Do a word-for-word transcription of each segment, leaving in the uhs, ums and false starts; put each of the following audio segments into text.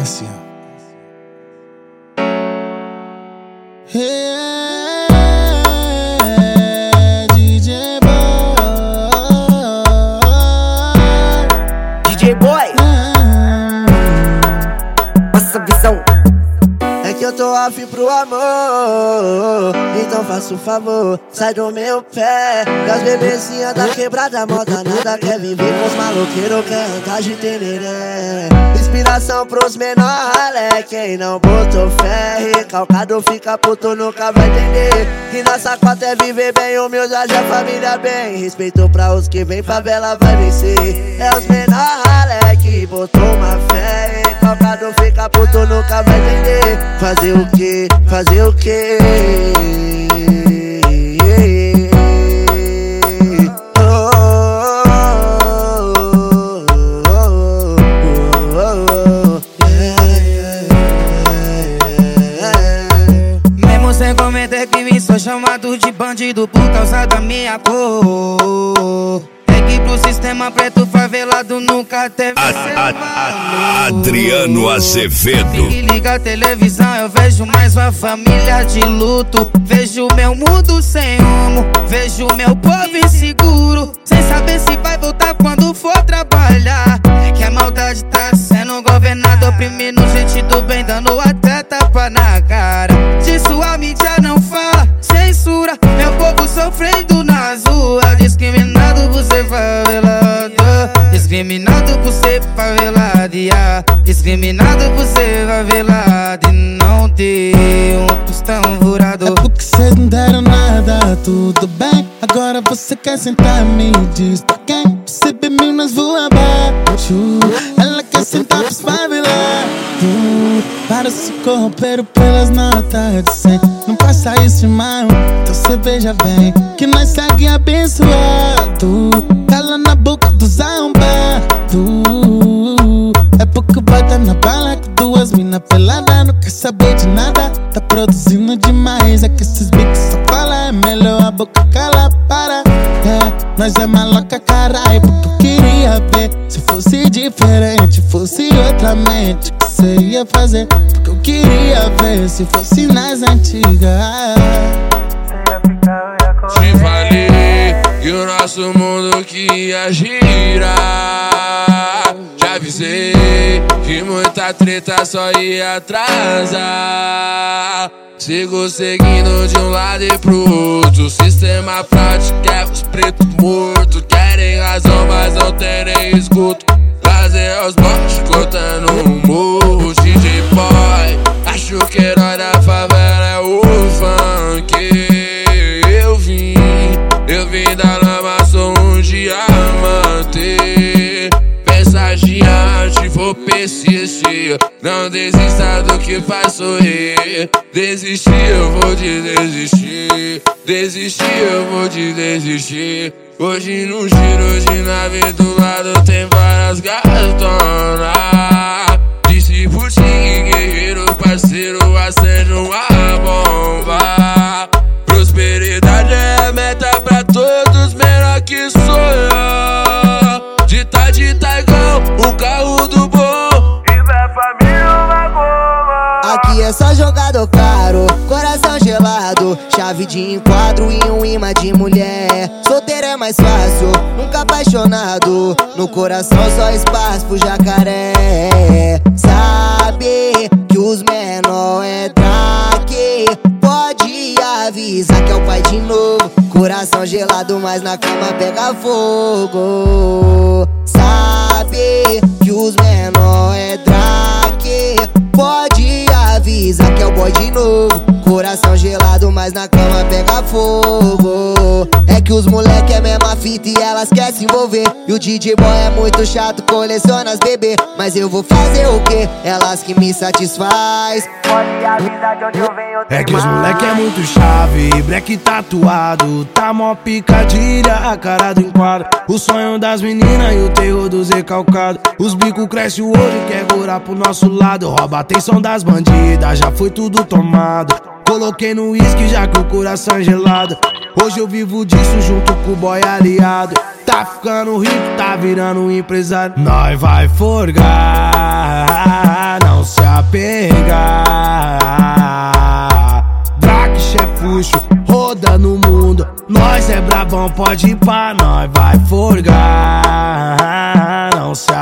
assim, ó. Yeah, D J Boy, D J Boy, passa a visão. é que eu tô afim pro amor, então faça um favor, sai do meu pé. E as bebezinhas da quebrada moda nada quer viver com os maloqueiros, quer andar de tereré. Inspiração pros menores, quem não botou fé, recalcado fica puto, nunca vai entender. E nossa cota é viver bem, humildade, a família bem. Respeito pra os que vem, favela vai vencer. É os menores que botou uma fé, recalcado fica puto, nunca vai entender. Fazer o que? Fazer o que? Mesmo sem cometer crime, sou chamado de bandido por causa da minha cor. É que pro sistema preto favelado nunca teve a, seu a, a, Adriano Azevedo. Se liga a televisão, eu vejo mais uma família de luto. Vejo meu mundo sem rumo, vejo meu povo inseguro, sem saber se vai voltar quando for trabalhar. É que a maldade tá sendo governada, oprimindo gente do bem, dando até tapa na cara. Disso a mídia não fala, censura meu povo sofrendo nas ruas. Discriminado por ser favelado, discriminado por ser favelado, yeah. Discriminado por ser favelado e não ter um tostão furado. É porque cês não deram nada, tudo bem. Agora você quer sentar, me diz pra quem? Você bebeu nas voa abaixo, ela quer sentar pros favelados. Para se corromper pelas notas de cem. Não passa isso, irmão, então cê veja bem que nós segue abençoado. Cala na boca dos arrombados. É porque bota na bala com duas mina pelada, não quer saber de nada, tá produzindo demais. É que esses bicos só falam, é melhor a boca cala, para. É, nós é maloca, caralho, porque eu queria ver se fosse diferente, fosse outra mente que cê ia fazer. Porque eu queria ver se fosse nas antigas. Te falei que o nosso mundo que ia girar. Já avisei que muita treta só ia atrasar. Sigo seguindo de um lado e pro outro. O sistema prático quer os pretos mortos. Querem razão, mas não terem escuto. Fazer aos botes, cortando um morro. D J Boy, acho que o herói da favela é o funk. Eu vim, eu vim da lama, sou um diamante. Pensagiante, vou persistir. Não desista do que faz sorrir. Desistir, eu vou te desistir. Desistir, eu vou te desistir. Hoje no giro de nave do lado tem várias gatonas. Disse por ti, guerreiro, parceiro, acende uma bomba. Prosperidade é a meta pra todos, menor que sonhar. De tá de tá igual o carro do bom. E vai família uma goma. Aqui é só jogador caro, coração gelado, chave de enquadro e um imã de mulher. Solteiro é mais fácil, nunca apaixonado. No coração só espaço pro jacaré. Sabe que os menor é traque, pode avisar que é o pai de novo. Coração gelado, mas na cama pega fogo. Sabe que os menor é traque, pode avisar que é o boy de novo. Coração gelado, mas na cama pega fogo. É que os moleque é mesma fita e elas querem se envolver. E o D J Boy é muito chato, coleciona as bebê. Mas eu vou fazer o quê? Elas que me satisfaz. Pode avisar de onde eu venho. É que os moleque é muito chave, black tatuado, tá mó picadilha, a cara do enquadro. O sonho das meninas e o terror dos recalcados. Os bicos crescem o olho e quer gorar pro nosso lado. Rouba a atenção das bandidas, já foi tudo tomado. Coloquei no uísque já que o coração é gelado. Hoje eu vivo disso junto com o boy aliado. Tá ficando rico, tá virando um empresário. Nós vai forgar, não só apegar. Draque, chefuxo, roda no mundo. Nós é brabão, pode ir pra nós, vai forgar. Não se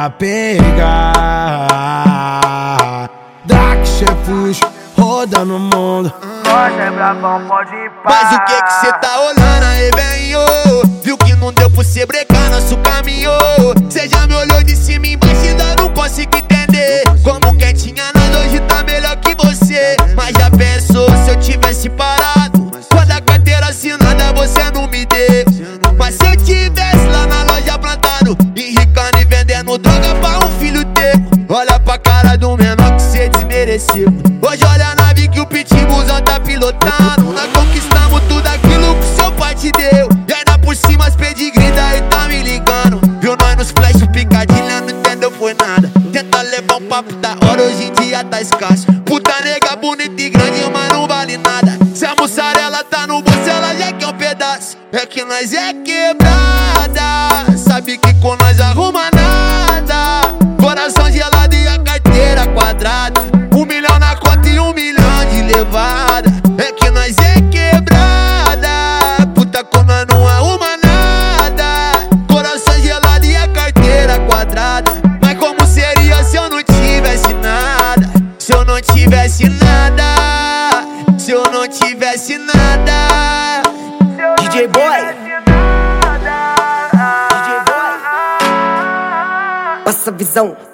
apegar. Draque, chefuxo, roda no mundo. Nós é brabão, pode ir pra. Mas o que que cê tá olhando aí, velho? Viu que não deu pra cê brecar nosso caminho? Cê já me olhou de cima e embaixo e ainda não consigo entender como quem tinha nada hoje tá melhor que você. Mas já pensou se eu tivesse parado? Quando a carteira assinada você não me deu. Mas se eu tivesse lá na loja plantado, enricando e vendendo droga pra um filho teu. Olha pra cara do menor que cê desmereceu. Hoje olha a nave que o pitbullzão tá pilotando. Nós conquistamos tudo aquilo que seu pai te deu. E ainda por cima as pedigree daí tá me ligando. Viu nós nos flash picadilha, não entendeu foi nada. Tenta levar um papo da hora, hoje em dia tá escasso. Puta nega bonita e grande, mas não vale nada. Se a mussarela tá no bolso, ela já quer um pedaço. É que nós é quebrada, sabe que com nós arruma nada. Coração gelado e a carteira quadrada. Um milhão na conta e um milhão de levada. É que nós é quebrada, puta com nós não arruma nada. Coração gelado e a carteira quadrada. Mas como seria se eu não tivesse nada? Se eu não tivesse nada, se eu não tivesse nada. D J Boy, D J Boy, passa visão.